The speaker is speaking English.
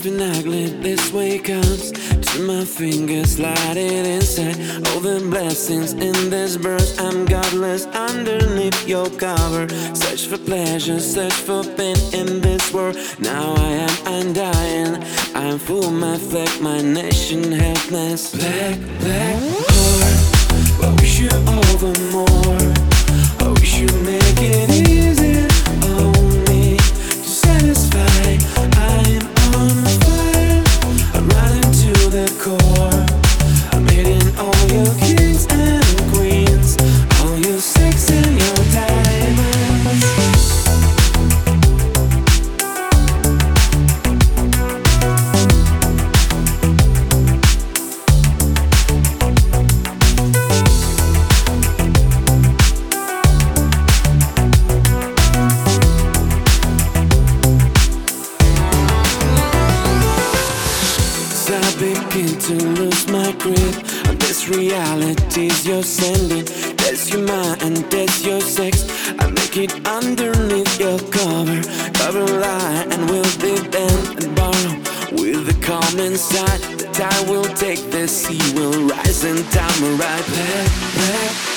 Something ugly this way comes to my fingers, sliding inside all the blessings in this verse. I'm godless underneath your cover. Search for pleasure, search for pain in this world. Now I am undying. I'm full of my flag, my nation helpless. Black, black heart, but we should over more. Oh, we should make it easy on me to satisfy. I'm on fire, I'm running to the core. I'm hitting all your kings and queens, all your sex and your diamonds. I begin to lose my grip on this realities you're sending. That's your mind, that's your sex. I make it underneath your cover. Cover lie and we'll be bent and borrow with the calm inside. The tide will take, the sea will rise and time will ride. Black, black